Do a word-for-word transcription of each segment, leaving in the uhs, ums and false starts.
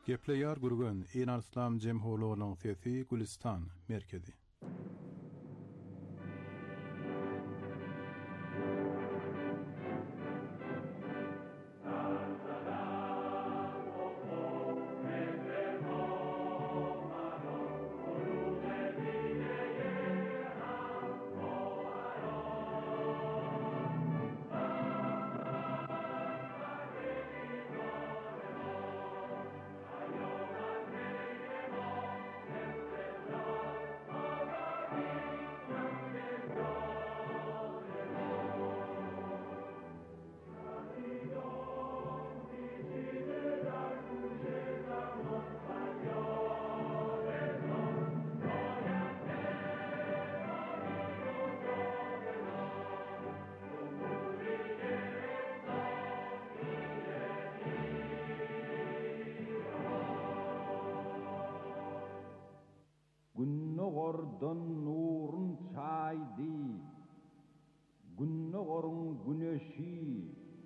Gepleýär gürgen Iran İslam Jemhuriyetining sesi Gülistan merkezi. Günnogordan nurun çaydı, günnogorun güneşi,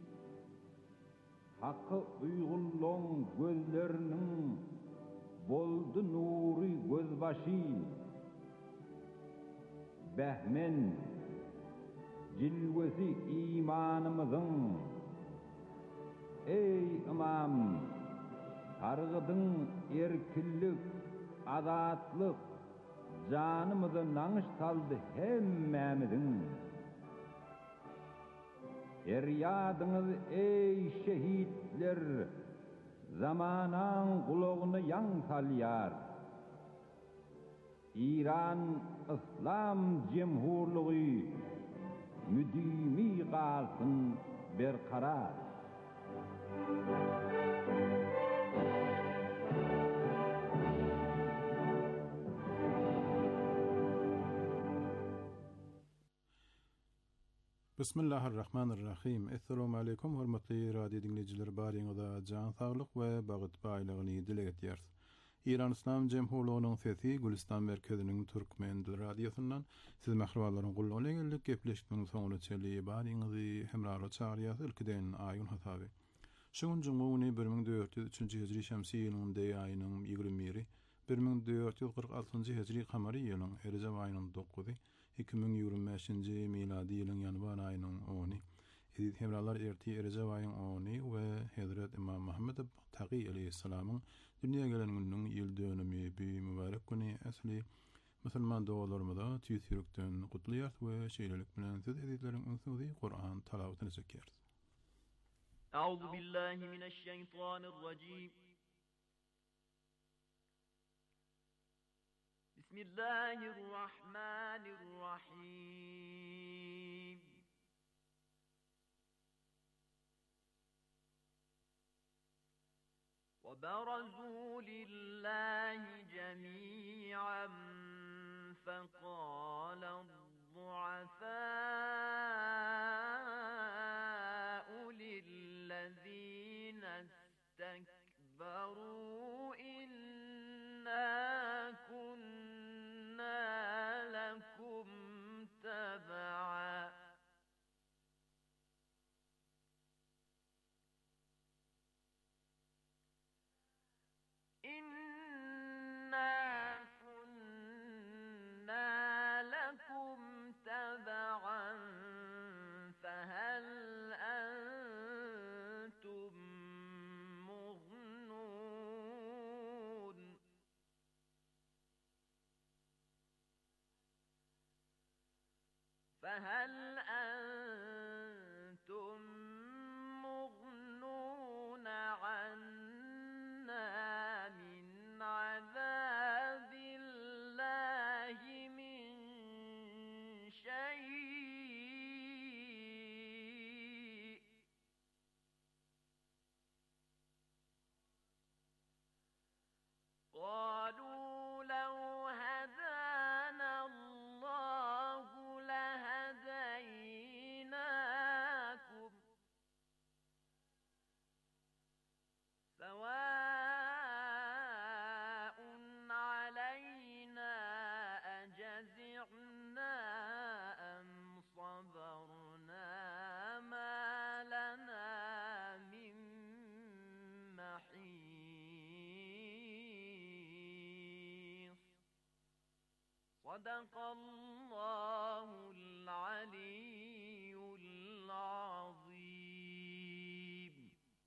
hakkı uygulluğun gözlerinin boldu nuri gözbaşı. Behmen, cilvesi imanımızın, ey imam, targıdın erkillik, adatlık, canımızı nanış saldı hemmemizin. Feryadınız ey şehitler, zamanan kulağını yan salyar. İran İslam Cemhurluğu müdimi kalsın berkarar. Bismillahirrahmanirrahim. Assalamu alaykum hormatly radio dinleyijiler, baryňyza jan saglyk we bagyt baýlygyny dile etýäris. İran İslam Jemhuriyetining sesi Gülistan merkeziniň türkmen dil radiosundan siz mähruballaryň gullugyna geldik. Gepleşikmiň soňuna çeli baryňyzy hemrara çağırýar ülkeden aýyn hasaby. Şuň jumuny bir ming dört ýüz üçinji hijri şemsi ýylynyň deýaýynyň ýigirmi biri, bir ming dört ýüz kırk altynjy hijri kamary ýylynyň Erjab aýynyň dokuzy, iki ming ýygrimi beşinji miladi ýylyň ýanvar aýynyň ony. Edip hemralar erti Erjab aýynyň ony we Hazrat Imam Muhammed Taqi aleyhissalamyň dünýäge gelen günüň ýyl dönümi bir mübarek güni asly musulman dogalarymyza tüýsürekden gutlaýar we şeýlelik bilen söz editleriň öňsüňi Kur'an talawatyny çekýär. Euzu billahi mineşşeytanirracim. Bismillahirrahmanirrahim. وَبَرَزُوا لِلَّهِ جَمِيعًا فَقَالَ الضُّعَفَاءُ لِلَّذِينَ اسْتَكْبَرُوا إِنَّا كُنَّا لَكُمْ تَبَعًا إِنَّا كُنَّا لَكُمْ تَبَعًا فَهَلْ أَنْتُمْ مُغْنُونَ فَهَلْ أَنْتُمْ مُغْنُونَ عَنَّا مِنْ عَذَابِ اللَّهِ مِنْ شَيْءٍ قَالُوا لَوْ هَدَانَا اللَّهُ لَهَدَيْنَاكُمْ سَوَاءٌ عَلَيْنَا أَجَزِعْنَا أَمْ صَبَرْنَا مَا لَنَا مِنْ مَحِيصٍ Sadakallahul aliyyul azim.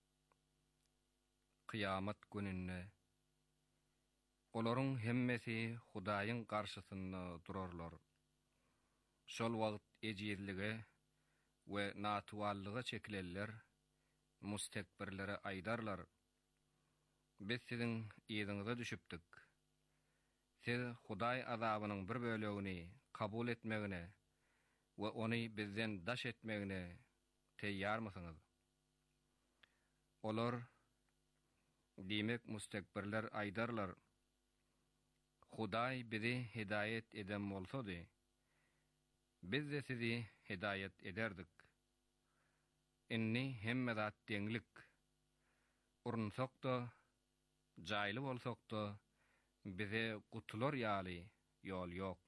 Kıyamet gününde olaryň hemmesi Hudaýyň garşysynda durarlar. Şol wagt ejizlige we natwallyga çekilenler mustekbirlere aýdarlar. Biz siziň ýyzyňyza düşüpdik. Siz Hudaý azabynyň bir bölegini kabul etmegine we ony bizden daş etmegine teýýarmysyňyz? Olar diýmek mustekbirler aýdarlar. Hudaý bizi hidayet eden bolsady, biz de sizi hidayet ederdik. Inni hemme zat deňlik. Urunsak da, jaýly bolsak da, bize gutular ýaly ýol ýok.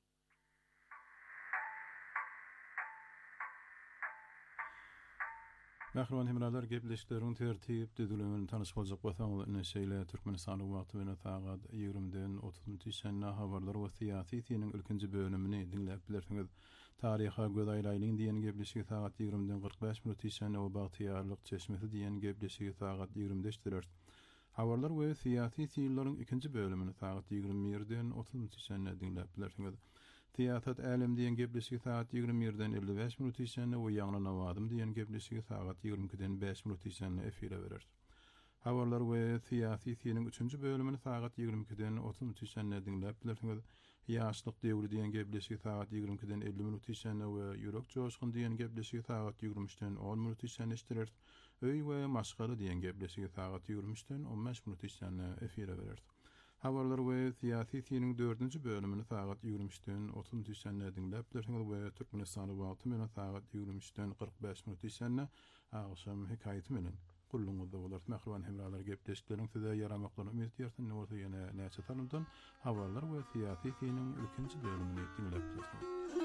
Mähruman hemralar gepleşikleriniň tertip düzüligini tanyş boljak bolsaňyz ine şeýle Türkmenistanyň wagty bilen sagat ýigrimden otuzynjy şenna habarlar we syýasy tiýiniň ilkinji bölümini dinläp bilersiňiz. Taryha göz aýlaýlyň diýen gepleşigi sagat ýigrimden qirq beş minut şenna we bagtyýarlyk çeşmesi diýen gepleşigi sagat ýigrimde işdirer. Habarlar we syýasy tiýinleriň ikinji bölümini sagat ýigirmi birden otuzynjy şenna dinläp bilersiňiz. Tiýatrat älim diýen gepleşigi sagat ýigirmi birden elli beş minut içinde we ýagna nawadym diýen gepleşigi sagat ýigirmi ikiden beş minut içinde efire berer. Habarlar we syýasy tiýiniň üçünji bölümini sagat ýigirmi ikiden otuzynjy içinde dinläp bilersiňiz. Ýaşlyk döwri diýen gepleşigi sagat ýigirmi ikiden elli minut içinde we ýürek joşgyn diýen gepleşigi sagat ýigirmi üçden on minut içinde işdirer. Öý we maşgala diýen gepleşigi sagat ýigirmi üçden on beş minut içinde efire berer. Habarlar we syýasy tiýiniň dördünji bölümini sagat ýigirmi üçden otuzynjy içinde dinläp bilersiňiz we Türkmenistanyň wagty bilen sagat ýigirmi üçden qirq beş minut içinde agşam hekaýaty bilen gulluňyzda bolar. Mähruman hemralar gepleşikleriniň size ýaramaklaryny ümit edersin. Näçe ýene näçe tanymdan habarlar we syýasy tiýiniň ilkinji bölümini dinläp bilersiňiz.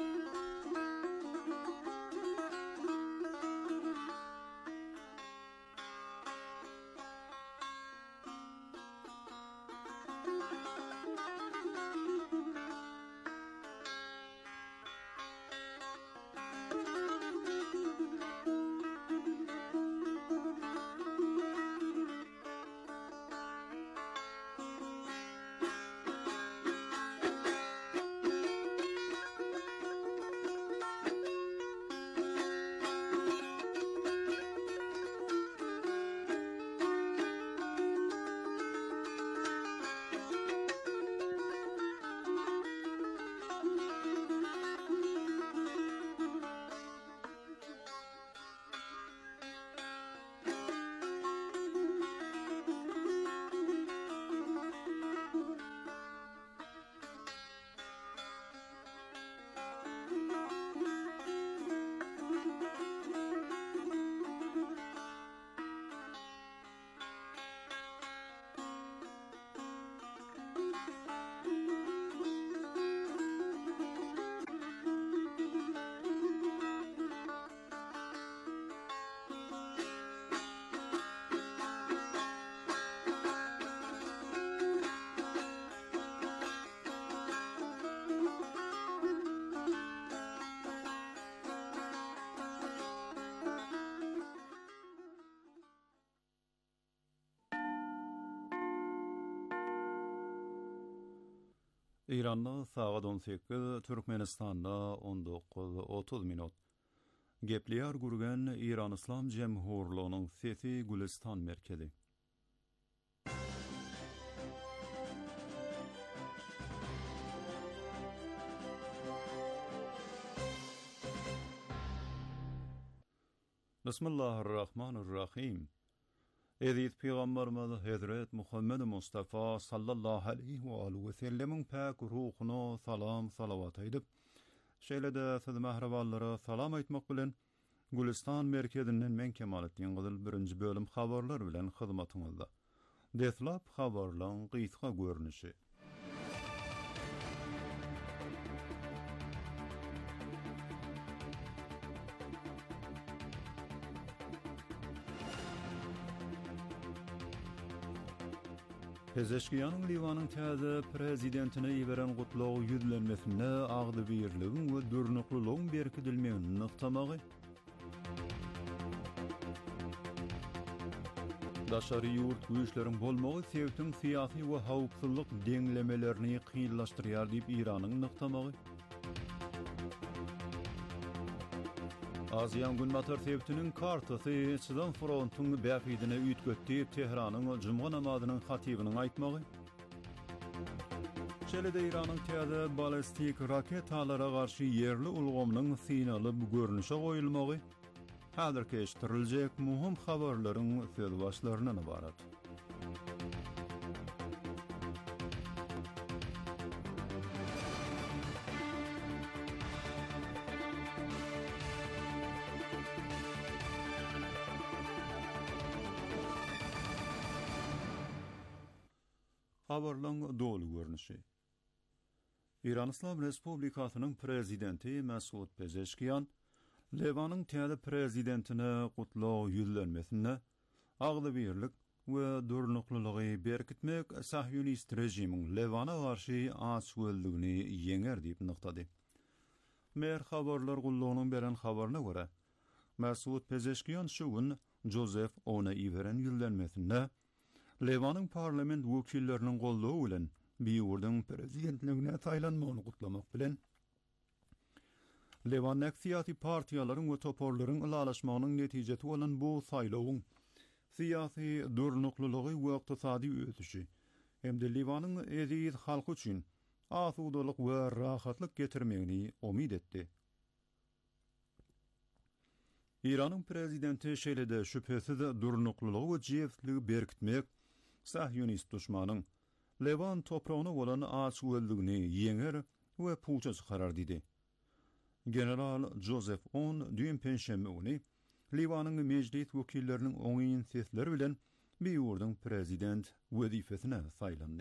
İran'da saat on sekiz, Türkmenistan'da on dokuz otuz minut. Gepliyar gurgen İran İslam Cemhurluğu'nun sesi Gülistan merkezi. Bismillahirrahmanirrahim. Eziz Peygamberimiz Hazret Muhammed Mustafa sallallahu aleyhi ve aleyhi ve sellemin pak ruhuna salam salavat edip, şeýle-de siz mähreballara salam aýtmak bilen Gülistan merkezinden men Kemaletdin Gyzyl birinji bölüm habarlar bilen hyzmatyňyzda. Deslap habarlaryň gysga görnüşi. Pezeşkiyanın Livanın täze prezidentine ýiberen gutlaw ýüzlenmesine agdy birligiň we durnuklulygyň berkidilmegini nyktamagy. Daşary ýurt güýçleriň bolmagy Sewtiň syýasy we hawpsuzlyk deňlemelerini kynlaşdyrýar diýip Iranyň nyktamagy. Aziýan günmatar Sewtiniň kartasy Sıdan frontuň bäfidine üýtgetdi Tehranyň Juma namazynyň hatibiniň aýtmagy. Şeýle-de Iranyň täze ballistik raketalara garşy yerli ulgamynyň signaly görnüşe goýulmagy häzirki eşitiriljek muhim habarlaryň söz başlaryndan ibarat. Habarlaryň dolu görnüşi. İran İslam Respublikasynyň prezidenti Mesut Pezeşkiyan Levanyň täze prezidentine gutlaw ýüzlenmesine agdy birlik we durnuklulygy berkitmek Sahyonist rejimiň Levana garşy açgöldigini ýeňer diýip nyktady. Mer habarlar gullugynyň beren habaryna görä, Mesut Pezeşkiyan şu gün Joseph ona ýiberen ýüzlenmesine Levanyň parlament wekilleriniň gollawy bilen biýurdyň prezidentligine taýlanmagyny gutlamak bilen Levan syýasy partiýalaryň we toporlaryň ulalaşmagynyň netijesi bolan bu saýlawyň syýasy durnuklulygy we ykdysady ötüşi hemde Levanyň eziz halky üçin asudalyk we rahatlyk getirmegini umid etdi. İranyň prezidenti şeýle-de şüphesiz durnuklulygy we jeftligi berkitmek Sahyonist düşmanyň Levan topragyna bolan açgöldigini ýeňer we puça çykarar diýdi. General Joseph On dün penşenbe günü Levanyň meclis wekilleriniň oňyň sesleri bilen biýurdyň prezident wezifesine saýlandy.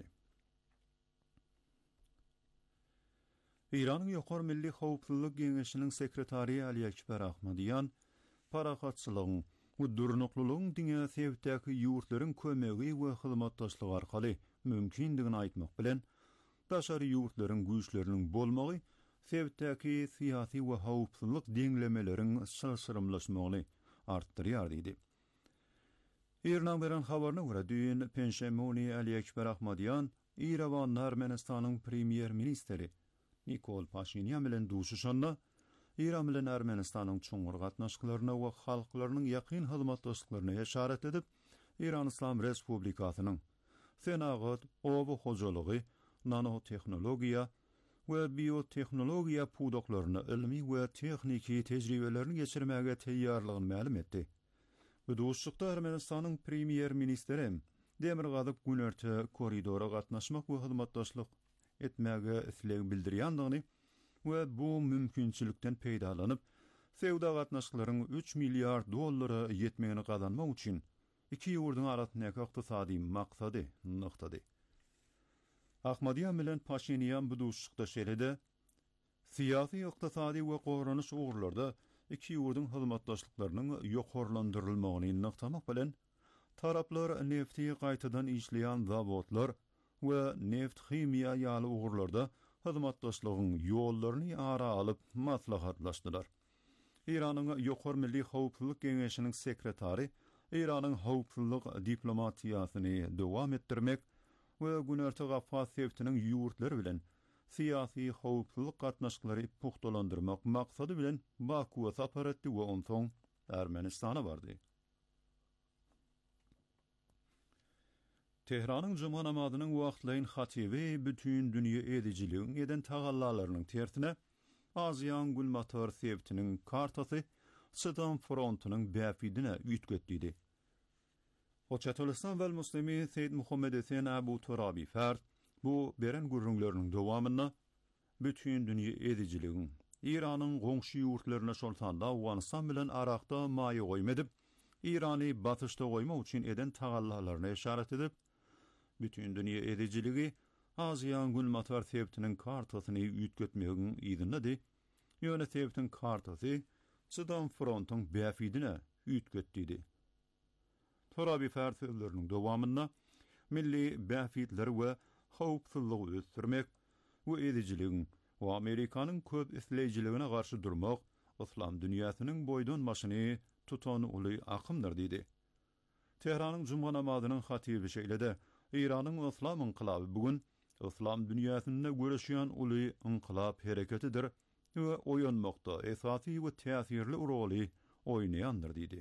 İranyň ýokary milli howpsuzlyk geňeşiniň sekretary Ali Ekber Ahmadiyan parahatçylygyň we durnuklulygyň diňe Sewtdäki ýurtlaryň kömegi we hyzmatdaşlygy arkaly mümkindigini aýtmak bilen daşary ýurtlaryň güýçleriniň bolmagy Sewtdäki syýasy we howpsuzlyk deňlemeleriň sylsyrymlaşmagyny artdyrýar diýdi. Iranyň beren habaryna görä dün penşenbe günü Ali Ekber Ahmadiyan Irawan Ermenistanyň premier ministri Nikol Pashinyan bilen duşuşanda İran bilen Ermenistanyň çoňur gatnaşyklaryna we halklarynyň ýakyn hyzmatdaşlyklaryna işaret edip, İran İslam Respublikasynyň senagat, owa hojalygy, nanotehnologiýa we biotehnologiýa pudoklaryny ilmi we texniki tejribelerini geçirmäge teýýarlygyny ma'lum etdi. Bu duşuşykda Ermenistanyň premier ministri Demir gazyp günerte koridora gatnaşmak we hyzmatdaşlyk etmäge isleg bildirýändigini we bu mümkinçilikden peýdalanyp sewda gatnaşyklaryň üç milliard dollara ýetmegini gazanmak üçin iki ýurduň arasyndaky ykdysady maksady nyktady. Ahmadiyan bilen Pashinyan bu duşuşykda şeýle-de syýasy, ykdysady we gowranyş ugurlarda iki ýurduň hyzmatdaşlyklarynyň ýokarlandyrylmagyny nyktamak bilen taraplar nefti gaýtadan işleýän zawodlar we neft chimiýa ýaly ugurlarda hyzmatdaşlygyň ýollaryny ara alyp maslahatlaşdylar. İranyň ýokary milli howpsuzlyk geňeşiniň sekretary İranyň howpsuzlyk diplomatiýasyny dowam etdirmek we Günerti Gaffas Sewtiniň ýurtlary bilen syýasy howpsuzlyk gatnaşyklary puhtalandyrmak maksady bilen Bakuwa sapar etdi we onsoň Ermenistana bardy. Tehranyň Juma namazynyň wagtlaryň hatibi bütün dünýä edijiligiň eden tagallalarynyň tertine Aziýan Gulmatar Sewtiniň kartasy Sıdan frontunyň bäfidine üýtgetdi. Hoçatolystan we Muslimi Seyyid Muhammed Esen Abu Turabi Fard bu beren gurrunlarynyň dowamyna bütün dünýä edijiligiň İranyň goňşy ýurtlaryna şoltanda Awganistan bilen Arakda maýy goýmadyp, İrany batyşda goýmak üçin eden tagallalaryna işaret edip, bütün dünýä edijiligi Aziýan Gulmatar Sewtiniň kartasyny üýtgetmegiň ýygyny ýöne Sewtiniň kartasy Sıdan frontuň bäfidine üýtgetdi. Torabi färsözleriniň dowamyna milli bäfitleri we howpsuzlygy ösdürmek we edijiligiň we Amerikanyň köp isleýjiligine garşy durmak islam dünýäsiniň boýdan maşyny tutan uly akymdyr diýdi. Tehranyň juma namazynyň hatibi şeýlede Iranyň islam inqilaby bugün islam dünýäsinde göreşýän uly inqilab hereketidir we oýanmakda esasy we täsirli roly oýnaýandyr diýdi.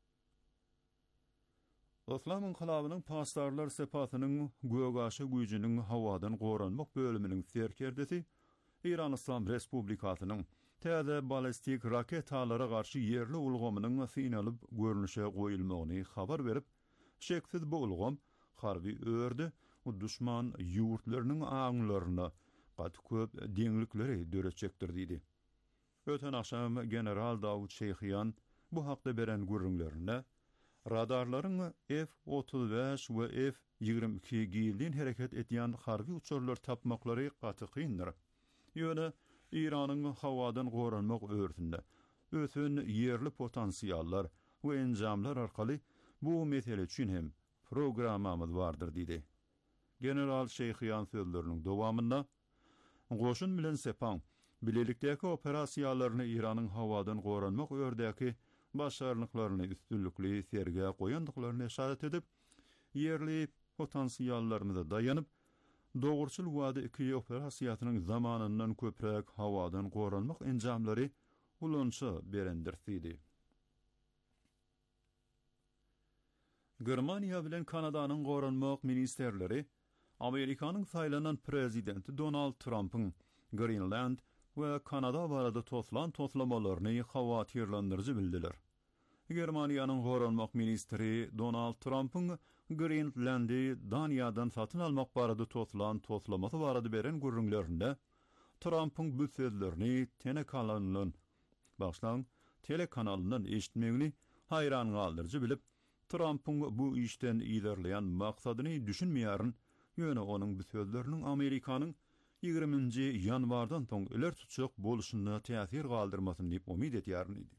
Islam inqilabynyň pasdarlar sepatynyň gögaşy güýjüniň hawadan goranmak bölüminiň serkerdesi İran İslam Respublikasynyň täze ballistik raketalara garşy yerli ulgamynyň synalyp görnüşe goýulmagyny habar berip, şeksiz bu ulgam harby öwrdi we düşman ýurtlarynyň aňlaryna gat köp deňlikleri döreçekdir diýdi. Öten akşam General Davud Şeyhiyan bu hakda beren gürrüňlerine radarlaryň F otuz beş we F ýigirme iki giýildiň hereket etýän harby uçurlar tapmaklary gaty kyndyr. Ýöne Iranyň hawadan goranmak öwrtünde ötün yerli potensiallar we enjamlar arkaly bu mesele üçin hem programmamyz bardyr diýdi. General Şeyhiyan sözleriniň dowamynda goşun bilen sepan bilelikdäki operasiýalaryny Iranyň hawadan goranmak öwrdäki başarlyklaryny üstünlükli serge goýandyklaryny işaret edip, yerli potensiallarına da dayanıp, dogurçul wada iki operasiýasynyň zamanyndan köprek hawadan goranmak enjamlary ulança berendir diýdi. Germaniýa bilen Kanadanyň goranmak ministerleri Amerikanyň saýlanan prezidenti Donald Trump'yň Greenland we Kanada barada toslan toslamalaryny hawatyrlandyrjy bildiler. Germaniýanyň goranmak ministri Donald Trump'yň Greenlandy Daniýadan satyn almak barada toslan toslamasy barada beren gürrüňlerinde Trump'yň bu sözlerini telekanalyndan başlan telekanalyndan eşitmegini hayran galdyrjy bilip, Trump'yň bu işden ilerleýän maksadyny düşünmeýäryn, ýöne onuň bu sözleriniň Amerikanyň ýygrüminji ýanwardan soň öler tutjak boluşyna täsir galdyrmasyny diýip umyt etýäryn idi.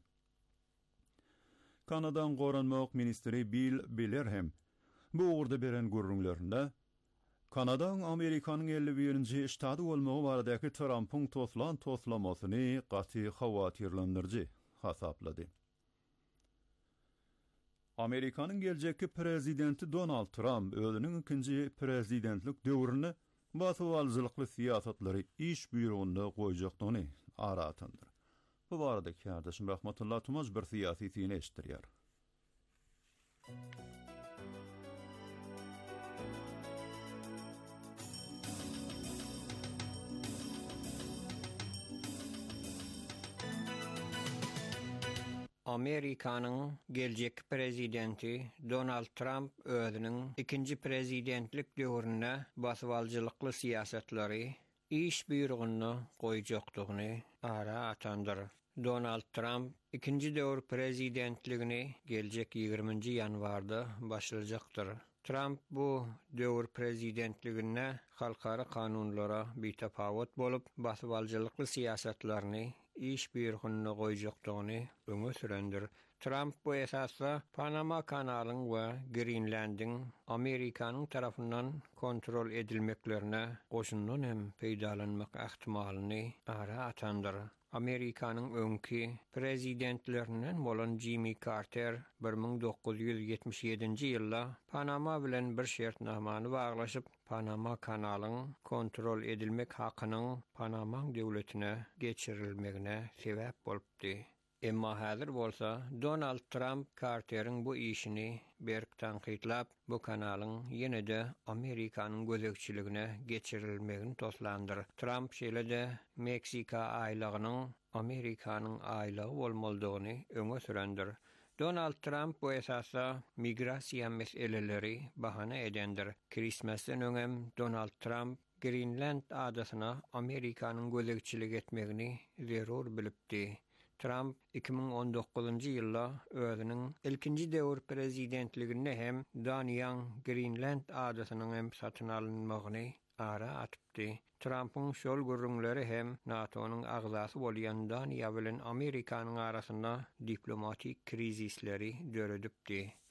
Kanadaň goranmak ministri Bill Bellerhem bu uğurda beren gürrüňlerinde Kanadaň Amerikanyň elli birinji ştady bolmagy baradaky Trump'yň toslan toslamasyny gaty hawatyrlandyrjy hasaplady. Amerikanyň geljekki prezidenti Donald Trump özüniň ikinji prezidentlik döwrüne basywaljylykly siýasatlary iş bürounda goýjakdyny aratandyr. Bu barada kardeşim Rahmatullah Tumaz bir siyasi tine eşittirýär. Amerikanyň geljek prezidenti Donald Trump özüniň ikinji prezidentlik döwrüne basywaljylykly siýasatlary iş bürogyna goýjakdygyny ara atandyr. Donald Trump ikinji döwür prezidentligini geljek ýygrüminji ýanwarda başlajakdyr. Trump bu döwür prezidentligine halkara kanunlara bitapawat bolup basywaljylykly siýasatlaryny iş bürogyna goýjakdygyny öňe sürendir. Trump bu esasda Panama kanalyň we Greenlandyň Amerikanyň tarapyndan kontrol edilmeklerine goşundan hem peýdalanmak ähtimalyny ara atandyr. Amerikanyň öňki prezidentlerinden bolan Jimmy Carter bir ming dokuz yüz ýetmiş ýedinji ýylda Panama bilen bir şertnamany baglaşyp Panama kanalyň kontrol edilmek hakynyň Panama döwletine geçirilmegine sebäp bolupdy. Emma häzir bolsa Donald Trump Carter'in bu işini berk tanqidlap bu kanalyň ýene-de Amerikanyň gözekçiligine geçirilmegini toslandyr. Trump şeýle-de Meksika aýlagynyň Amerikanyň aýlagy bolmalydygyny öňe sürendir. Donald Trump bu esasda migrasiýa meseleleri bahana edendir. Christmasdan öňem Donald Trump Greenland adasyna Amerikanyň gözekçilik etmegini zerur bilipdi. Trump iki ming on dokuzunji ýylda özüniň ilkinji döwür prezidentligine hem Daniýaň Greenland adasynyň hem satyn alynmagyny ara atypdy. Trump'yň şol gürrüňleri hem NATO'nyň agzasy bolýan Daniýa bilen Amerikanyň arasynda diplomatik krizisleri döredipdi.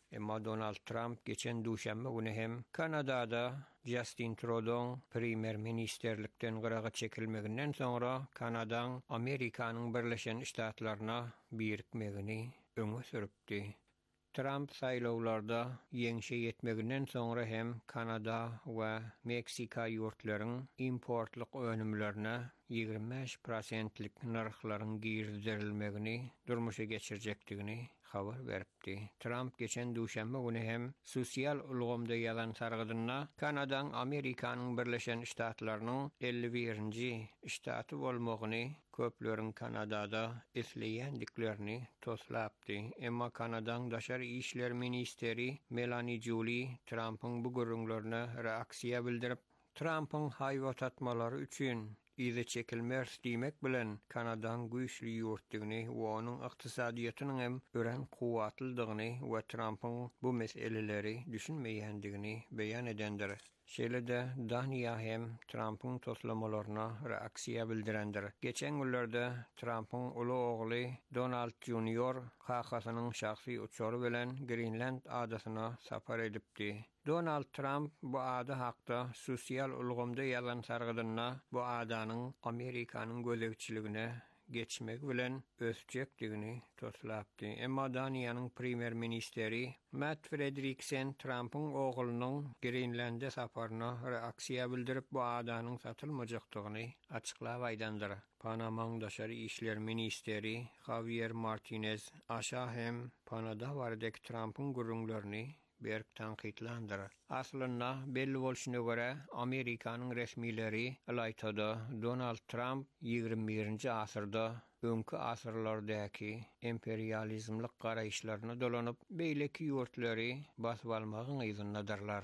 Emma Donald Trump geçen duşanma günü hem Kanada'da Justin Trudeau Premier Ministerlikten gırağa çekilmeginden sonra Kanada'n Amerikanyň Birleşen Ştatlaryna birikmegini öňe süripdi. Trump saýlawlarda ýeňişe ýetmeginden sonra hem Kanada we Meksika ýurtlaryň importlyk önümlerine ýygrimi beş prosentlik narhlaryň girdirilmegini durmuşa geçirjekdigini habar beripdi. Trump geçen duşanma günü hem sosial ulgamda ýazan sargydyna Kanada'n Amerikanyň Birleşen Ştatlarynyň elli birinji ştaty bolmagyny köpleriň Kanadada isleýändiklerini toslapdy. Emma Kanada'n daşary işler ministeri Melanie Joly Trump'yň bu görüňlerine reaksiýa bildirip, Trump'yň haýwat atmalary üçin ize çekilmez diýmek bilen Kanada'n güýçli ýurtdygyny we onuň ykdysadyýatynyň hem ören kuwatlydygyny we Trump'yň bu meseleleri düşünmeýändigini beýan edendir. Şeýle-de Daniýa hem Trump'yň toslamalaryna reaksiýa bildirendir. Geçen günlerde Trump'yň uly ogly Donald Junior hakasynyň şahsy uçary bilen Greenland adasyna sapar edipdi. Donald Trump bu ada hakda sosial ulgamda ýazan sargydyna bu adanyň Amerikanyň gözegçiligine geçmek bilen ösjekdigini toslapdy. Emma Daniýanyň Premier Ministeri Matt Frederiksen Trump'yň oglunyň Greenland'e saparyna reaksiýa bildirip bu adanyň satylmajakdygyny açyklap aýdandyr. Panamaň daşary işler ministeri Javier Martinez aşa hem Panada bardaki Trump'yň görüňlerini berk tanqidlandyr. Aslynda belli bolşuna görä Amerikanyň resmileri aýtdy, Donald Trump ýygrimi birinji asyrda öňkü asyrlardaky imperializmlik garaýşlaryna dolanyp beýleki ýurtlary basyp almagyň ýzyndadylar.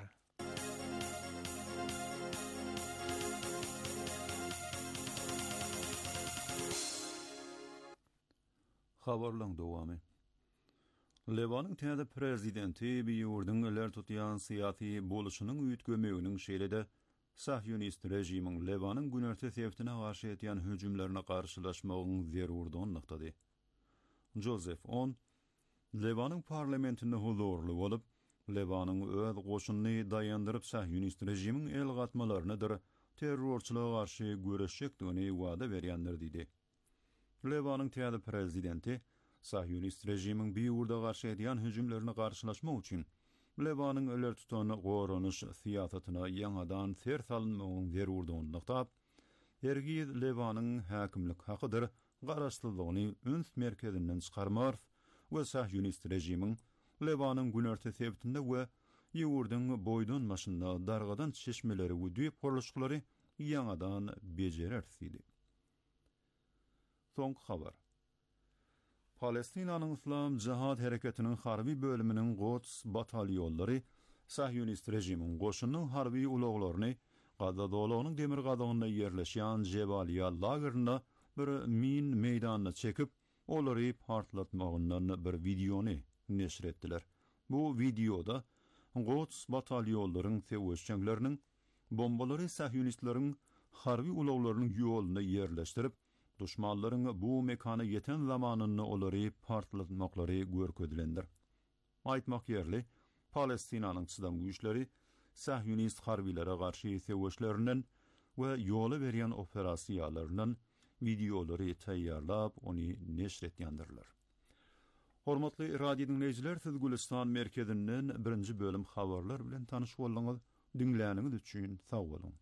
Habarlaryň dowamy. Lebanyň täze prezidenti bir ýurdyň öler tutýan syýasy boluşynyň üýtgemeginiň şeýle-de Sahyonist rejimiň Lebanyň günerti sebäpine garşy etýän hüjümlerine garşylaşmagyň zerurdygyny. Joseph On Lebanyň parlamentinde huzurly bolup, Lebanyň öz goşunyny dayandyryp Sahyonist rejimiň el gatmalaryny terrorçylyga garşy göreşjekdigini wada berýändir diýdi. Lebanyň täze prezidenti Sahyonist rejimiň bir ýurda garşy edýän hüjümlerini garşylaşmak üçin Lebanyň öler tutan goranyş syýasatyna ýaňadan ser salynmagyň zerurdygyny noktab, ergiz Lebanyň häkimlik hakydyr garaşlylygyny üns merkezinden çykarmar we Sahyonist rejimiň Lebanyň günerti sebäpinde we ýurdyň boýdan maşynda dargadan çeşmeleri we düýp horluşlary ýaňadan bejerer diýdi. Soň habar. Palestinanyň Islam Jihad Hereketiniň harby bölüminiň Quds batalyonlary Sahyonist rejimiň goşunyň harby ulaglaryny Gaza dowlatynyň demir gadygyna ýerleşýän Jebaliya lageryna bir min meýdanyna çekip, olary partlatmagyndan bir videony neşr etdiler. Bu videoda Quds batalyonlarynyň sewşçileriniň bombalary Sahyonistlaryň harby ulaglarynyň ýoluna ýerleşdirip, düşmanlaryň bu mekana ýeten zamanyny olary partlatmaklary görkezlendir. Aýtmak ýerli, Palestinanyň çydam güýçleri Sahyonist harbiýlere garşy sewşlerinden we ýola berýän operasiýalaryndan videolary taýýarlap, ony neşr etýändirler. Hormatly radio dinleýijiler, siz Gülistan merkezinden birinji bölüm habarlar bilen tanyş boldyňyz. Dinläniňiz üçin sag bolun.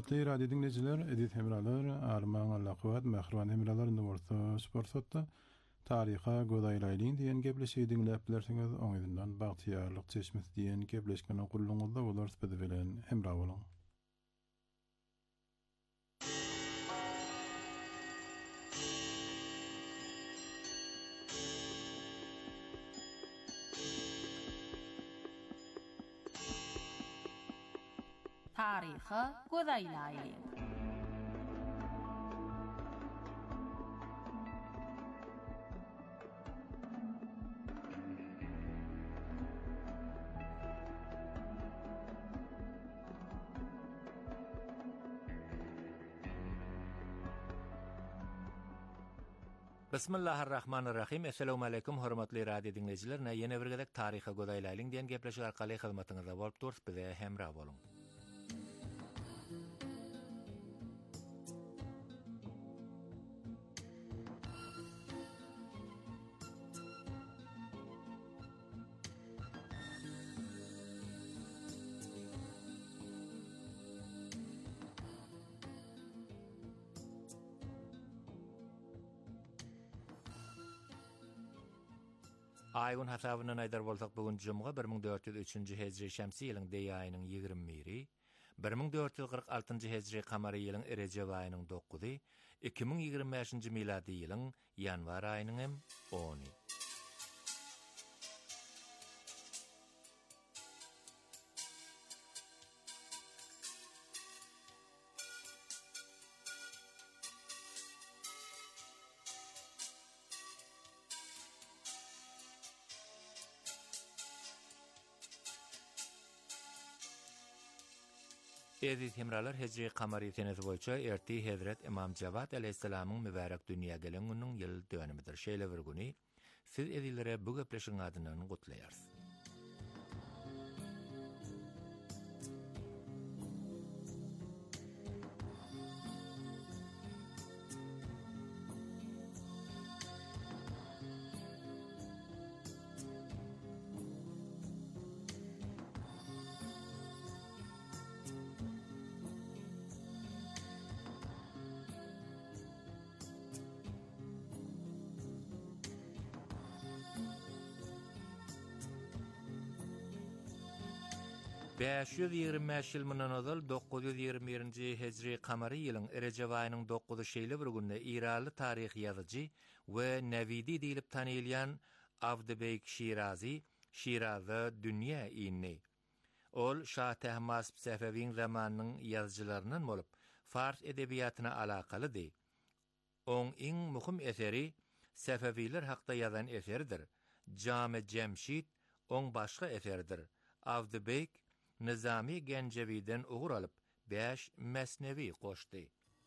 Hormatly radio dinleyijiler, edit hemralar, arman allaqwat, mahruan hemralar numursa sportsatda taryha godaýlaýlyň diýen gepleşi dinläp bilersiňiz, oňyzyndan bagtyarlyk çeşmesi diýen gepleşmeni gulluňyzda bolar sepede bilen hemra boluň. Taryha godaýlaýlyň. Bismillahirrahmanirrahim. Assalamu alaykum hormatly radio dinleyijiler. Ýene bir gedek taryha godaýlaýlyň diýen gepleşik arkaly hyzmatyňyzda bolup durýar, bize hemra boluň. Aýgun hasabyna aýdar bolsak bugun jumga bir ming dört ýüz üçünji hejri şämsi ýylyň deý aýynyň ýygrimi, bir ming dört ýüz kırk altynjy hejri kamary ýylyň Recep aýynyň dokuzy, iki ming ýygrimi beşinji miladi ýylyň ýanwar aýynyň hem ony. Edit hemralar hejri kamary senesi boýunça erti Hazrat Imam Jawad aleyhissalamyň mübarek dünýä gelen günüň ýyl dönümidir. Şeýle bir güni siz edilere bu gepleşiň adynyň gutlaýarsyz. beş ýüz ýygrimi beş ýyl mundan ozal dokuz ýüz ýygrimi birinji hejri kamary ýylyň Recep aýynyň dokuzy şeýle bir günde İranly taryh ýazyjy we Nevidi diýilip tanylýan Avdybeyk Şirazi Şiraza dünýä ýyny. Ol Şah Tehmasp Sefewiň zamanynyň ýazgylарынан bolup fars edebiýatyna alakalydy. Oň iň muhim eseri Sefewiler hakda ýazan eseridir. Jame Cemşit oň başga eseridir. Avdybeyk Nizami Gencevi'den uğur alıp beş mesnevi koştu.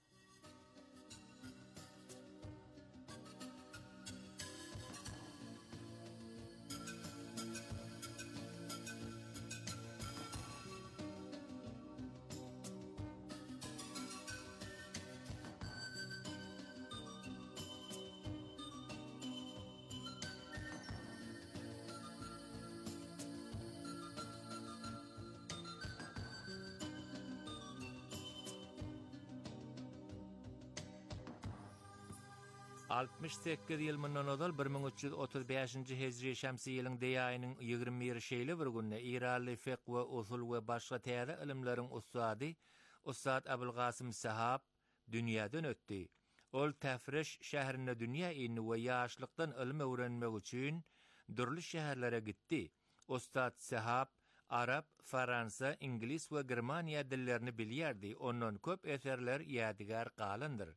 altmış sekiz ýyl mundan ozal bir ming üç ýüz otuz beşinji hejri şämsi ýylyň deý aýynyň ýygrimi biri şeýle bir günde İranly fiqh we usul we başga täze ilimleriň ustady Ustad Abulgasym Sahab dünýäden ötdi. Ol Tefriş şäherine dünýä ýyny we ýaşlykdan ilm öwrenmek üçin durly şäherlere gitdi. Ustad Sahab Arap, Fransa, İnglis we Germaniýa dillerini bilýärdi. Ondan köp eserler ýadigar galandyr.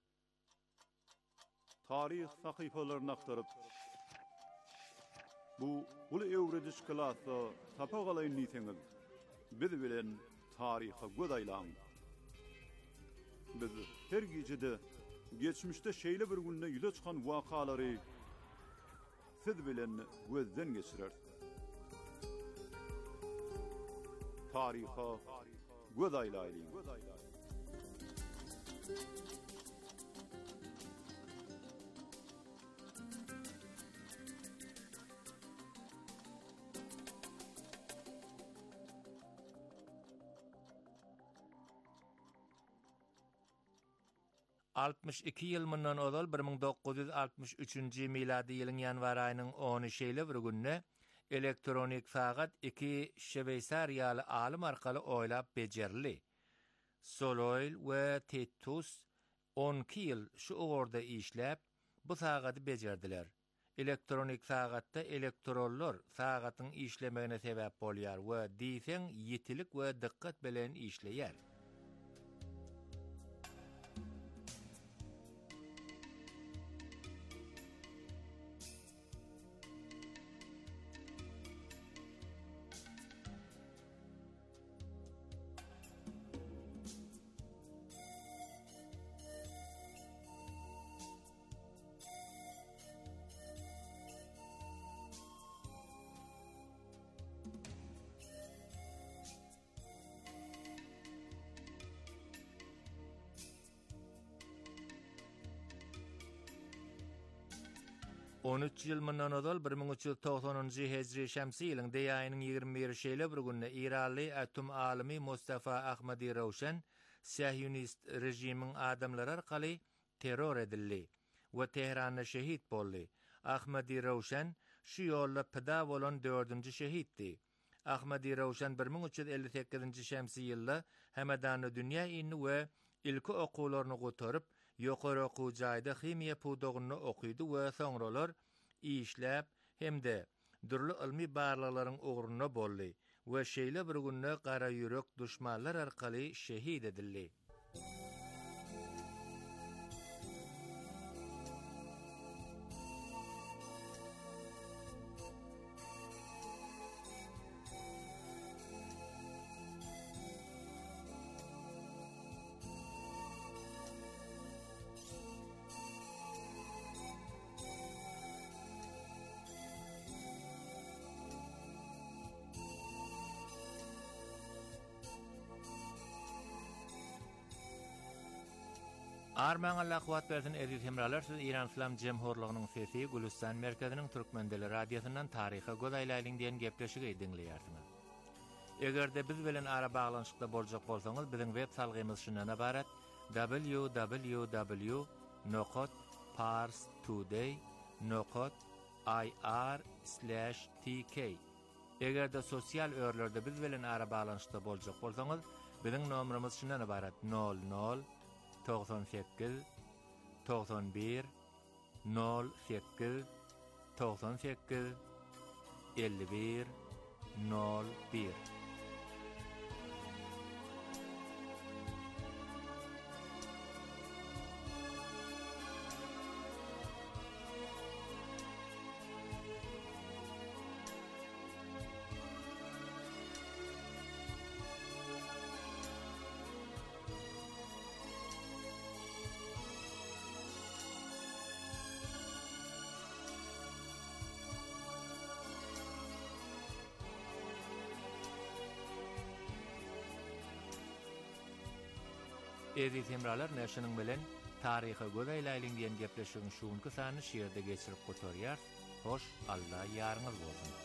Tarih sahypalaryny aktaryp bu uly öwrediş klasy tapagalyň niýetiňiz biz bilen taryha godaýlaň. Biz her gejede geçmişde şeýle bir günde ýüze çykan wakalary siz bilen gözden geçirer. Taryha godaýlaýlyň. altmış iki ýyl mundan ozal bir ming dokuz ýüz altmış üçinji miladi ýylyň ýanwar aýynyň ony şeýle bir günne elektronik sagat iki Şweýsariýaly alim arkaly oýlap bejerli. Soloil we Titus on iki ýyl şu ogorda işläp bu sagaty bejerdiler. Elektronik sagatda elektronlar sagatyň işlemegine sebäp bolýar we diýseň ýetilik we dikkat bilen işleýär. on üç ýyl mundan ozal bir ming üç ýüz togsonunji hejri şämsi ýylyň deýaýynyň ýygrimi birişeýle bir günde İranly atom alimi Mustafa Ahmadi Rawşan Sahyonist rejimiň adamlary arkaly terror edildi we Tehranda şehit boldy. Ahmadi Rawşan şu ýolla pida bolan dördünji şehitdi. Ahmadi Rawşan bir ming üç ýüz elli sekizinji şämsi ýylda Hemedany dünýä inni we ilki okularyny gotaryp ýokary okuw jaýda chimiýa pudogyny okuydy we soňralar işläp hemde durly ilmi barlyklaryň ogruny boldy we şeýle bir günde gara ýürek düşmanlar arkaly şehit edildi. Arman Allah kuwat bersin eziz hemralar, siz İran İslam Jemhurlygynyň sesi Gülistan merkeziniň Türkmendeli radiosundan taryha godaýlaýlyň diýen gepleşigi dinleýärsiňiz. Egerde biz bilen ara baglanşykda boljak bolsaňyz, biziň web salgymyz şundan ibaret: w w w nokta pars today nokta i r slash t k. Egerde sosial örlerde biz bilen ara baglanşykda boljak bolsaňyz, biziň nomerimiz şundan ibaret: nol nol doksan sekiz doksan bir nol sekiz doksan sekiz elli bir nol bir. Eziz hemralar, näşiniň bilen taryha godaýlaýlyň diýen gepleşigiň şuňky sany şeýerde geçirip gotarýar. Hoş, Allah ýarňyz bolsun.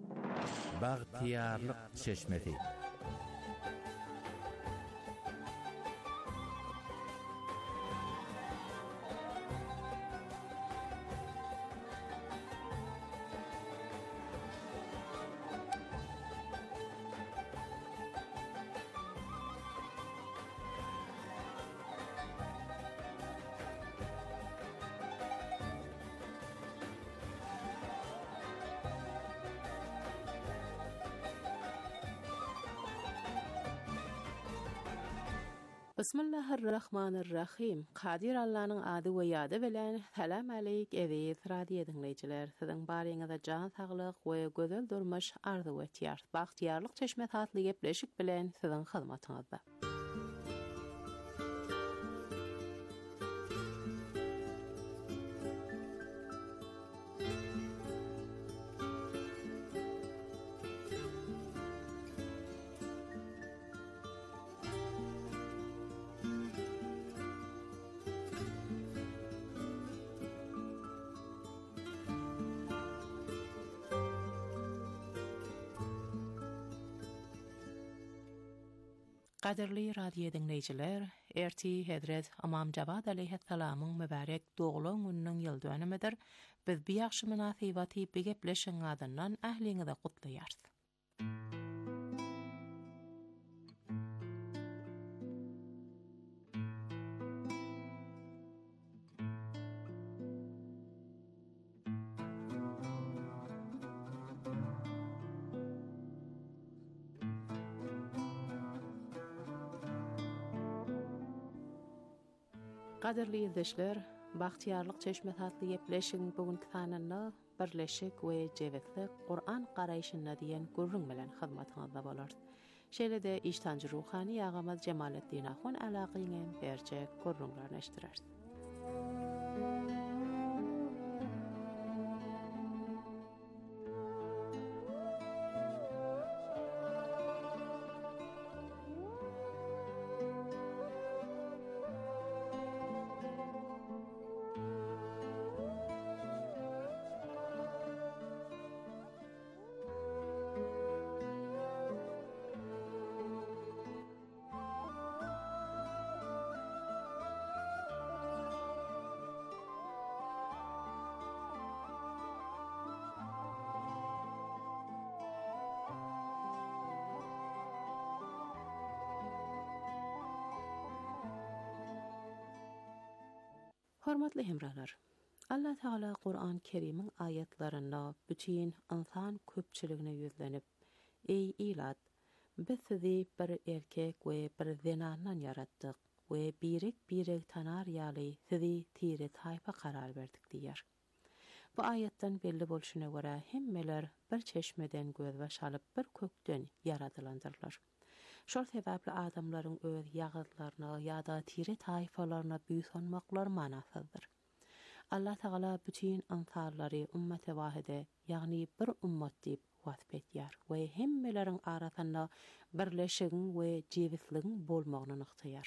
Bagtiyarlyk çeşmesi. Bismillahirrahmanirrahim. Qadir Allah'ın adı we ýady bilen salam aleyk eziz radio dinleyijiler. Siziň baryňyzda jan saglyk we gözel durmuş arzu etýär. Bagtýarlyk çeşme tatly gepleşik bilen siziň hyzmatyňyzda. Qadirli radio dinleyijiler, erti Hedret Imam Javad aleyhissalamyň mübarek doglan gününiň ýyldönümidir. Biz bu ýaxşy munasabaty bir gepleşiň adyndan ähliňizde gutlaýarys. Qadirli izleşler, bagtýarlyk çeşme tatly gepleşiň bugünkü sanynda birleşik we jewetlik Qur'an garaýşyna diýen gurrun bilen hyzmatyňyzda bolar. Şeýle-de iştanjy ruhany ýagamaz Jemaletdin Ahun alagyňy berje gurrunlaryny eşdirer. Hormatly hemrahlar, Allah Taala Qur'an Kerimiň ayetlerinde bütün insan köpçüligine yüzlenip, ey ilat, biz sizi bir erkek we bir zenandan yaratdyk we birik birik tanar ýaly sizi tire taýpa karar berdik diýer. Bu ayetden belli bolşuna görä hemmeler bir çeşmeden göz baş alyp bir kökden yaradylandyrlar. Şol sebäpli adamlaryň öz ýagydlaryna ýa-da tire taýfalaryna büýsanmaklar manasyzdyr. Allah Taala bütün insanlary ummet-i wahide, ýagny bir ummat diýip wasp etýär we hemmeleriň arasynda birleşigiň we jewitligiň bolmagyny nyktaýar.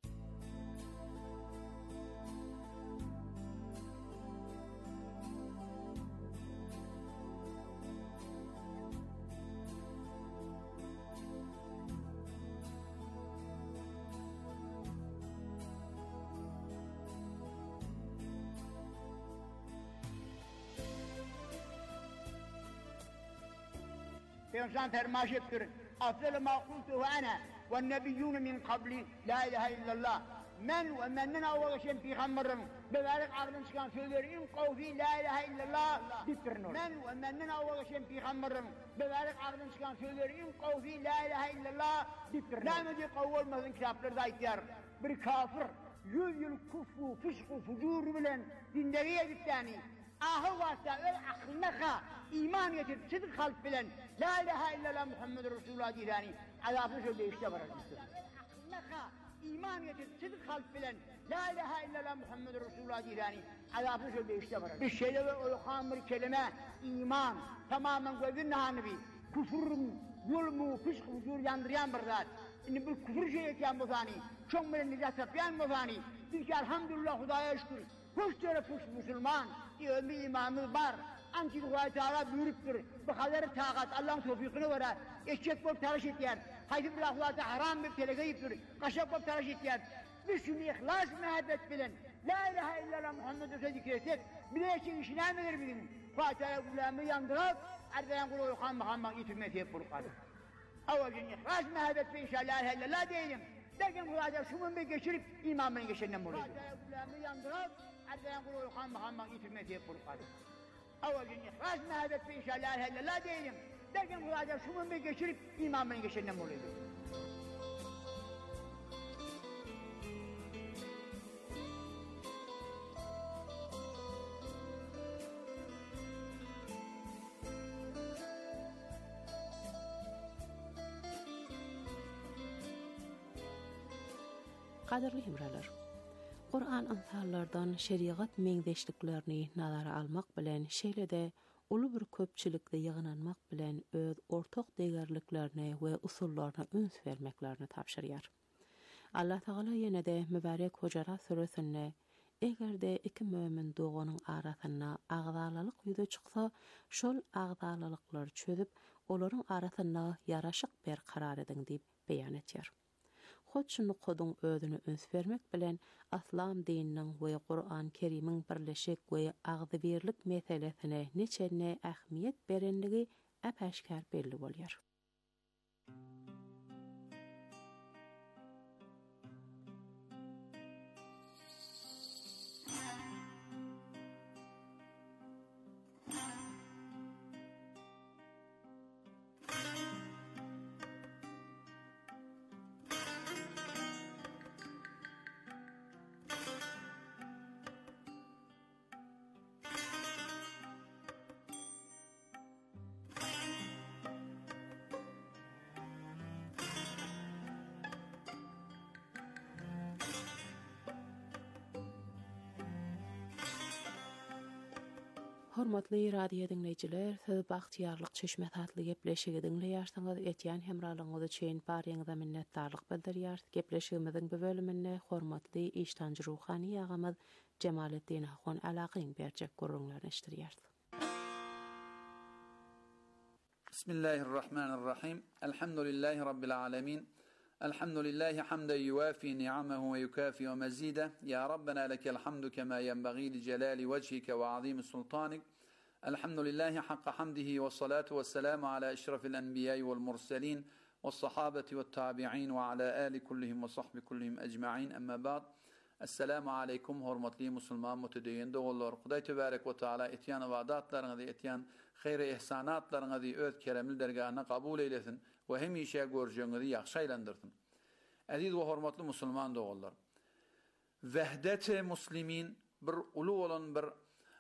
Peygamber fermaş ettir. Afdal ma qultuhu ana ve nebiyyun min qabli la ilahe illallah. Men ve menden awval geçen peygamberin bebarak ağzından çıkan sözlerin kavfi la ilahe illallah diptirin. Men ve menden awval geçen peygamberin bebarak ağzından çıkan sözlerin kavfi la ilahe illallah diptirin. Namedi kavulmazın kitaplarda aytýar. Bir kafir yüz yıl kufru, fışku, fucur bilen dindegi ediptani. Ahı varsa öyle aklına iman getir, sıdık kalp bilen la ilahe illallah Muhammed Resulullah diyani azabını şöyle işte bırakmıştır. Aklına iman getir, sıdık kalp bilen la ilahe illallah Muhammed Resulullah diyani azabını şöyle işte bırakmıştır. Bir şeyde ve ulukan bir kelime iman tamamen gözün nahanı bir küfürün, zulmü, fışkı, huzur yandırayan bir zat. Şimdi bir küfür şey eken bu zani, çok bilen nicat yapayan bu zani. Diyor ki elhamdülillah Hudaya şükür. Kuş tere kuş Müslüman, diyor bir imamımız var. Anki Hudaya Teala büyürüktür. Bu kadar taqat, Allah'ın tevfikini veren. Eşek bol telaş etyer. Haydi bir Hudaya haram bir telege yiptir. Kaşak bol telaş etyer. Biz şunu ihlas mehabbet bilen. La ilahe illallah Muhammed Resulü zikretsek. Bir de eşek işine midir bizim? Fatiha'ya kulağımı yandırıp, erdeyen kulu uyukan bakanmak itirmesi hep buluklar. Avvalcın ihlas mehabbet ve inşallah la ilahe illallah diyelim. Derken Hudaya şumun bir geçirip imamın geçenden buluyor. Fatiha'ya kulağımı yandırıp, erdeyen kulu uyukan bakanmak itirmesi hep buluklar. Avvalcın ihlas mehabbet ve inşallah la ilahe illallah diyelim. Derken Hudaya şumun bir geçirip imamın geçenden buluyor. Qadirli hemralar. Qur'an ansallardan şeriat meňzeşliklerini nazara almak bilen şeýlede uly bir köpçülikde ýygnanmak bilen öz ortak degerliklerini we usullaryna üns bermeklerini tapşyrýar. Allah Taala ýene-de mübarek Hujurat suresinde egerde iki mömin doganyň arasyna agdalylyk ýüze çyksa, şol agdalylyklar çözüp, olaryň arasyna ýaraşyk bir karar edin diýip beýan etýär. Hoçunu koduň özüni üns bermek bilen Aslam dininiň we Qur'an Kerimiň birleşik we agdyberlik meselesine neçenne ähmiýet berenligi äpäşkär belli bolýar. Hormatly radio dinleyijiler, siz bagtyarlyk çeşme tatly gepleşigi dinleýärsiňiz. Etýän hemralygyňyz üçin barýaňyza minnetdarlyk bildirýär. Gepleşigimiziň bu bölüminde hormatly iştanjy ruhany ýagymyz Jemaletdin Hakan Alagyň berjek gurrunlaryny eşdirýär. Bismillahirrahmanirrahim. Elhamdülillahi rabbil alamin. Elhamdülillahi hamden yuwafi ni'amahu ve yukafi ve mazida. Ya Rabbena lekel hamdu kema yenbaghi li celali vejhike ve azimi sultanik. Elhamdülillahi hakka hamdihi ve salatu ve selamu ala eşrafil enbiyai vel murselin ve sahabeti ve tabi'in ve ala ali kullihim ve sahbi kullihim ecma'in. Amma ba'd. Assalamu aleykum hormatly musulman mutedeyyin dogullar. Hudaý tebarek we taala etýän ibadatlaryňyzy, etýän hayr-i ihsanatlaryňyzy öz keremli dergahyna kabul eylesin we hemişe görjeňizi ýaxşy aýlandyrsyn. Aziz we hormatly musulman dogullar. Wahdet-i muslimin bir uly bolan bir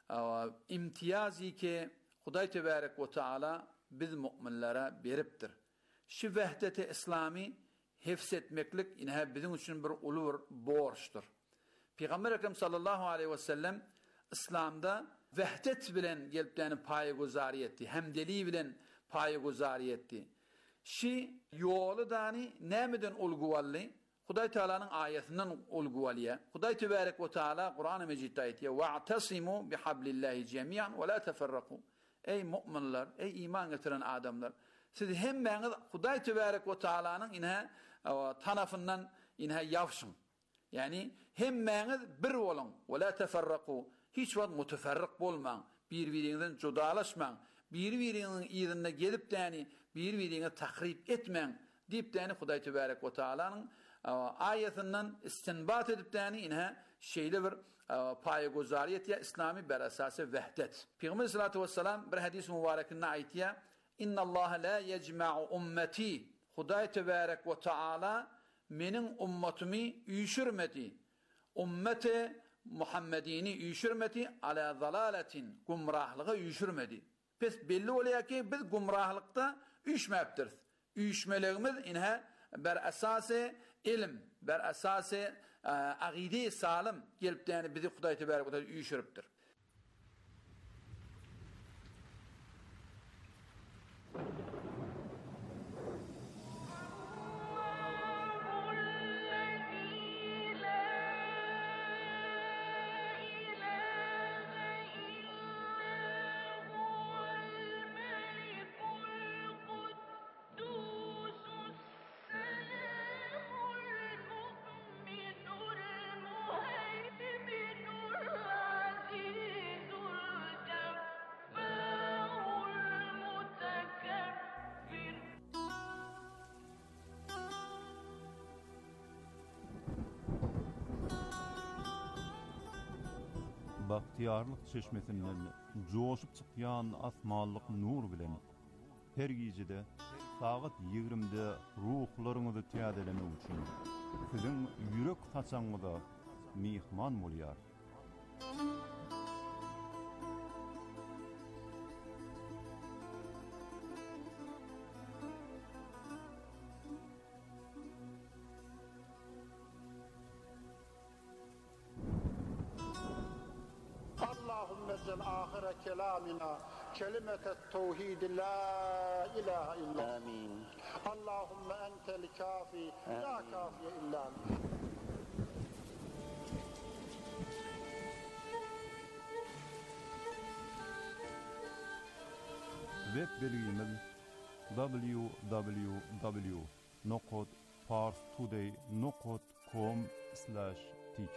imtiyazi ki Hudaý tebarek we taala biz mu'minlere beripdir. Şu wahdet-i islami hifz etmeklik ine bizim üçin bir uly bir borçdur. Peygamber Ekrem sallallahu aleyhi ve sellem İslam'da vehdet bilen geliplerini payı guzari etti. Hemdeli bilen payı guzari etti. Şi yolu dani nemeden ulguvalli? Hudaý Teala'nın ayetinden ulguvalliye. Hudaý Tebarek ve Teala Kur'an-ı Mecid'de ayetiye وَاعْتَصِمُوا بِحَبْلِ اللّٰهِ جَمِيعًا وَلَا تَفَرَّقُوا. Ey müminler, ey iman getiren adamlar. Siz hem beni Hudaý Tebarek ve Teala'nın inhe tanafından inhe yavşın. Yani hemmeniz bir olun. Ve la teferraku. Hiç vakt muteferrik bolman. Bir-birinizden judalaşman. Bir-birinizin ýerine gelip däni bir-birine tahrip etmen. Diýip däni Hudaý Tebarek we Taalanyň ayetinden istinbat edip däni inha şeýle bir paýa gozariýet ýa islami ber esasy wahdet. Peygamber sallallahu aleyhi ve sellem bir hadis mübarekinde aýtýar: "İnnallaha la yecma'u ummeti." Hudaý Tebarek we Taala menin ummatimi üýşürmedi. Ummeti Muhammedini üýşürmedi ala zalaletin, gumrahlyga üýşürmedi. Pes belli bolýar ki biz gumrahlykda üýşmäpdir. Üýşmelerimiz inha ber esasy ilim, ber esasy agide salim gelip däni bizi Hudaý Tebarek we Taala üýşüripdir. Bahtiyarlyk çeşmesinden joşup çykýan asmanlyk nur bilen her gecede saat ýigrimde ruhlaryňyzy täzelemek üçin siziň ýürek taçaňyza mihman bolýar. واجعل آخر كلامنا كلمة التوحيد لا إله إلا آمين. اللهم أنت الكافي لا كافي إلا أنت. Web bilgimiz w w w nokta parstoday nokta com slash t k.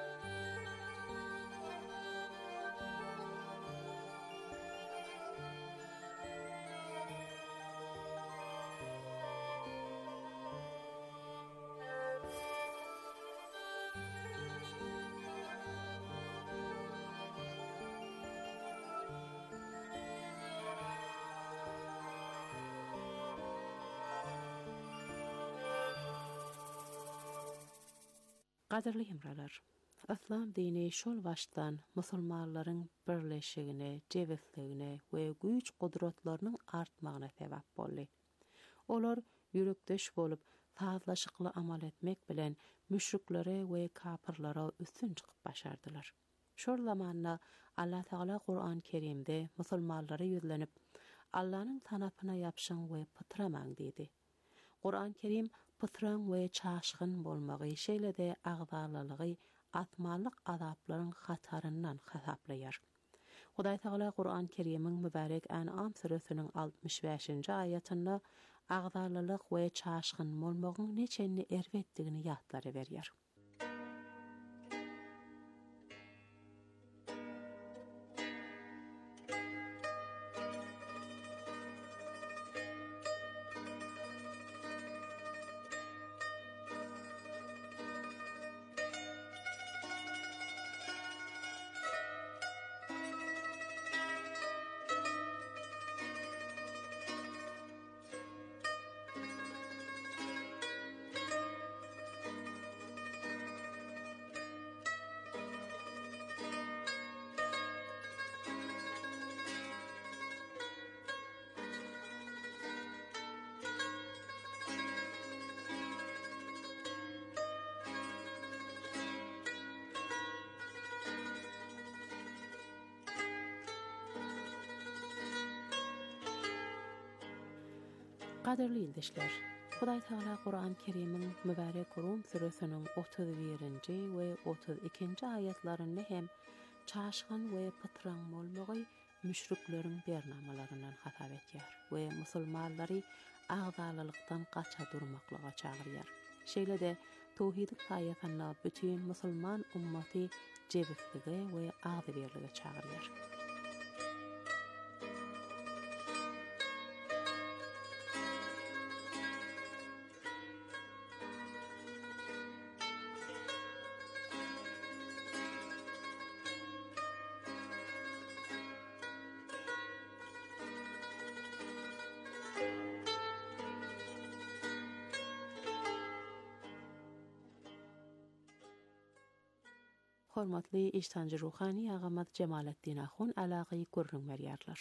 Qadirli hemralar, İslam dini şol baştan musulmanların birleşigine, cevizligine we güç kudretlerinin artmağına sebep boldy. Olar yürekdeş bolup fazlaşıklı amal etmek bilen müşriklere we kafirlara üstün çıkıp başardılar. Şol zamanna Allah Teala Kur'an-ı Kerim'de musulmanlara yüzlenip Allah'ın tanapına yapşan we pıtramang dedi. Kur'an-ı Kerim pıtran we çaşgın bolmagy şeýle-de agdalylygy atmanlyk azaplaryň hataryndan hasaplayar. Hudaý Taala Kur'an-ı Kerim'iň mübarek An'am suresiniň altmış beşinji ayatynda agdalylyk we çaşgyn bolmagyň neçeni erwetdigini ýatlary berýär. Qadirli ildişler, Hudaý Taala Kur'an-ı Kerim'iň mübarek Rum suresiniň otuz birinji we otuz ikinji ayatlaryny hem çaşgyn we pıtran bolmagy müşrikleriň bernamalaryndan hasap etýär we musulmanlary agdalylykdan gaça durmaklyga çagyrýar. Şeýle-de tawhid haýatyna bütün musulman ummaty jebizlige we agdyrlyga çagyrýar. Hormatly iştancı ruhani Agamat Cemalettin Ahun alagy gurrun berýärler.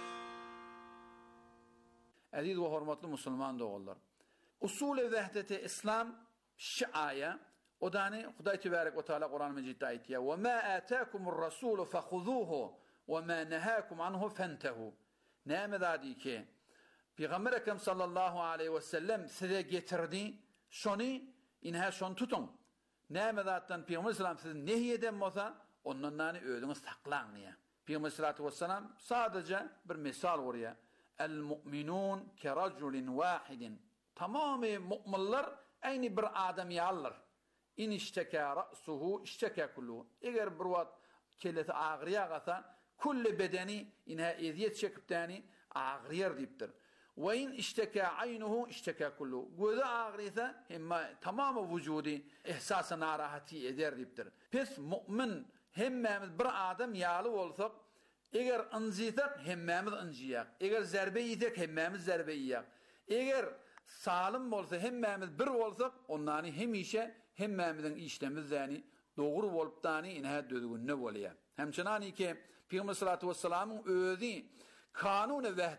Aziz we hormatly musulman dogullar. Usul-i vehdeti İslam şiaya odany Hudaý tebarek we taala Kur'an-ı Mecitde aýtýar: "Ve ma ataakumur rasulu fakhuzuhu ve ma nahakum anhu fantahu." Näme dadi ki Peygamber Ekrem sallallahu aleyhi ve sellem size getirdi, şonu inha şon tutun. Näme zatdan Peygamber sallam sizi nehyeden bolsa, ondan öýüňiz saklaň diýär. Peygamber sallallahu vesselam sadece bir misal gorýar. El mu'minun keraculin wahidin. Tamamy mu'minler aýny bir adam ýallar. In işteka ra'suhu işteka kullu. Eger bir wagt keleti agyrýar gasa, kulli bedeni inha eziyet çekipdäni agyrýar diýipdir. Ve in işteka aynuhu işteka kullu. Göze ağrıysa hemma tamamı vücudi ihsas-ı narahati eder diptir. Pes mu'min hemmemiz bir adam yalı olsak, eğer ınzisak hemmemiz ınziyak. Eğer zerbe yiyecek hemmemiz zerbe yiyak. Eğer salim olsa hemmemiz bir olsak, onları hemişe hemmemizin işlemiz yani doğru olup tani inha düzgünne bolýar. Hemçinani ki Peygamber sallallahu aleyhi ve sellem'in özü kanun-u vehdet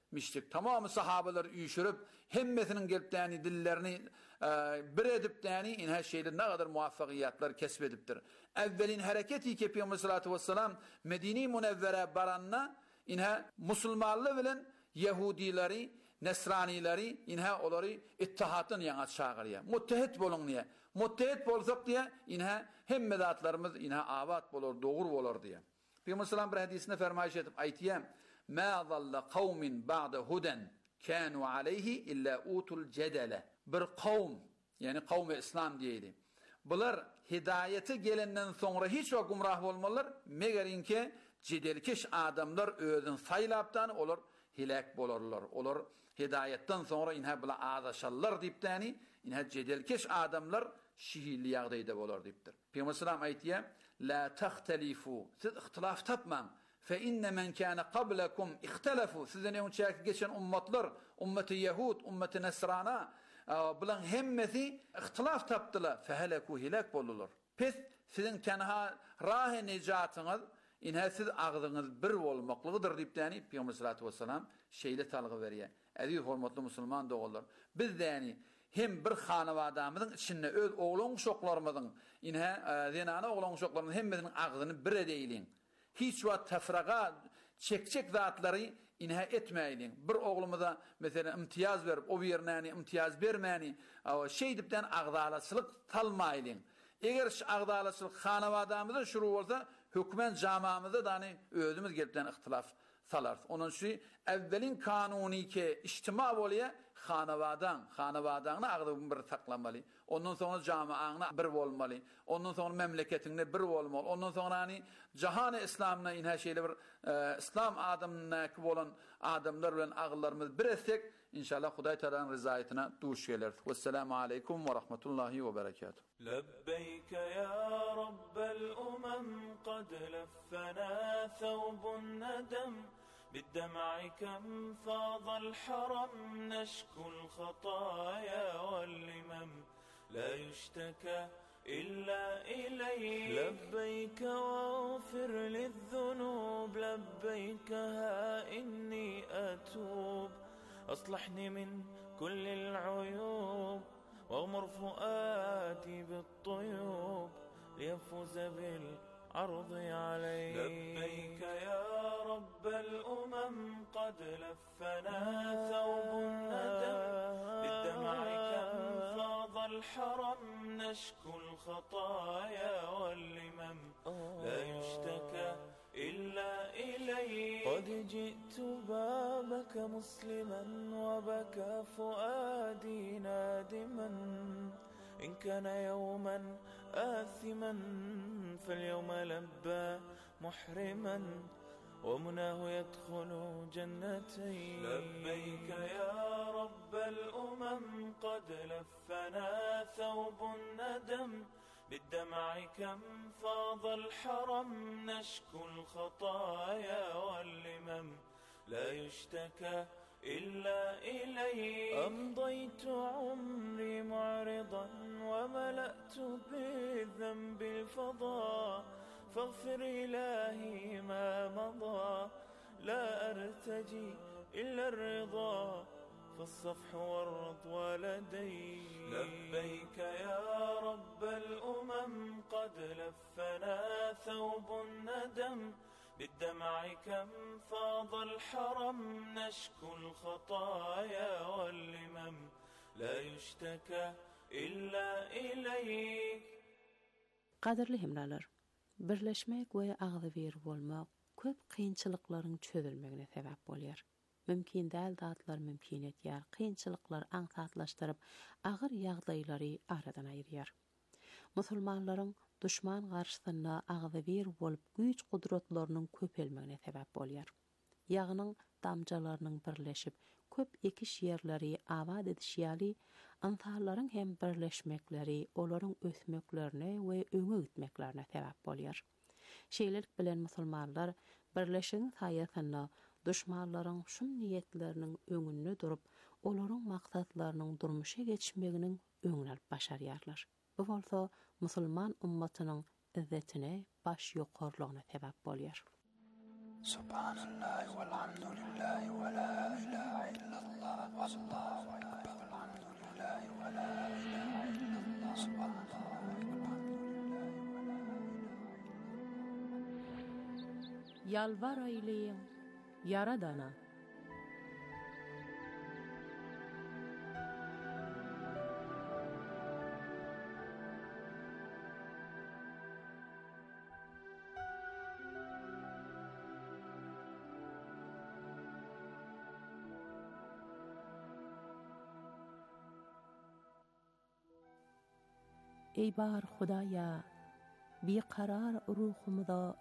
miştik. Tamamı sahabalar üýşürüp hemmesinin gelipdäni dillerini bir edipdäni in her şeyler ne kadar muvaffakiyatlar kesbedipdir. Evvelin hareketi ki Peygamber sallallahu vesselam Medine-i Münevvere baranna inha musulmanlı bilen Yahudileri, Nesranileri inha olary ittihatyn ýa çağırýar. Muttahit bolun diye. Muttahit bolsak diye inha hemme zatlarımız inha abat bolar, dogry bolar diye. Peygamber sallallahu bir hadisinde fermaýş edip aýtýar: "Ma zalla kavmin ba'da huden kanu alayhi illa utul jedele." Bir kavm, yani kavmi İslam diýdi. Bular hidayeti gelenden sonra hiç o gumrah bolmalar, megerinki jedelkeş adamlar özün saylapdan olur, hilak bolarlar. Olur hidayetten sonra inha bula azaşallar diýipdäni, inha jedelkeş adamlar şihili ýagdaýda bolar diýipdir. Peygamber sallam aýtýar: "La tahtalifu." Siz ihtilaf tapman. Fe inne men kana qablakum ihtalafu. Sizden öňçäki geçen ummatlar, ummeti Yahud, ummeti Nesrana, bulan hemmesi ihtilaf tapdylar. Feheleku hilak bolurlar. Pes sizin tenha rahe nejatyňyz inha siz agdyňyz bir bolmaklygydyr diýipdäni Peygamber sallallahu vesselam şeýle talgy berýär. Äzi hormatly musulman dogullar. Biz däni hem bir hanawadamyzyň içinde öz oglan şoklarymyzyň inha zenana oglan şoklarymyzyň hemmesiniň agdyny bir edeýin. Hiç wagt tefraga çekçek zatlary inha etmeýin. Bir oglumyza mesela imtiyaz berip o ýernäni imtiyaz bermäni, şeý dipden agdalaşylyk talmaýyn. Eger şu agdalaşylyk hanawadamyzda şuru bolsa, hökmen jamamyzda dany özümiz gelipden ihtilaf salar. Onun üçin evvelin kanuni ki ijtima bolýa hanawadan, hanawadaňy agdyny bir saklamaly. Ondan sonra jamaňy bir bolmaly. Ondan sonra memleketiňde bir bolmaly. Ondan sonra hani jahany İslamyna in her şeýle bir e, İslam adamyna bolan adamlar bilen aglarymyz bir etsek, inşallah Hudaý Teala'nın rizayetina duş geler. Vesselamu aleykum ve rahmetullahi ve berekatuh. لبيك يا رب الأمم قد لفنا ثوب الندم بالدمع كم فاض الحرم نشكو الخطايا واللمم لا يشتكى إلا إليك لبيك واغفر للذنوب لبيك ها إني أتوب أصلحني من كل العيوب واغمر فؤادي بالطيوب ليفوز بالعرض عليك لبيك يا رب الأمم قد لفنا ثوب الندم بالدمع كم فاض الحرم نشكو الخطايا واللمم لا يشتكى إلا إليك قد جئت بابك مسلما وبكى فؤادي نادما إن كان يوما آثما فاليوم لبى محرما ومناه يدخل جنتي لبيك يا رب الأمم قد لفنا ثوب الندم بالدمع كم فاض الحرم نشكو الخطايا واللمم لا يشتكى إلا إليك أمضيت عمري معرضا وملأت بالذنب الفضاء فاغفر إلهي ما مضى لا أرتجي إلا الرضا فالصفح والرضوى لدي لبيك يا رب الأمم قد لفنا ثوب الندم بالدمع كم فاض الحرم نشكو الخطايا واللمم لا يشتكى إلا إليك Qadirli hemralar, birleşmek we agdy berip bolmak köp kynçylyklaryň çözülmegine sebäp bolýar. Mümkin däl datlar mümkin etýär, kynçylyklar aňsatlaşdyryp, agyr ýagdaýlary aradan aýyrýar. Musulmanlaryň düşman garşysynda agdy berip bolup güýç gudratlarynyň köpelmegine sebäp bolýar. Ýagnyň damjalarynyň birleşip, köp ekiş ýerleri abad edişýäli, antarlaryň hem birleşmekleri, olaryň ösmeklerine we öňe gitmeklerine sebäp bolýar. Şeýlelik bilen musulmanlar birleşigiň saýasynda düşmanlaryň şum niýetleriniň öňünde durup, olaryň maksatlarynyň durmuşa geçmeginiň öňüne alyp başarýarlar. Bu bolsa musulman ummatynyň izzetine, baş ýokarlygyna sebäp bolýar. Subhanallah walhamdulillah wa la ilaha yalvar ayleyin, Yaradana. ای بار خدایا بیقرار روحم دا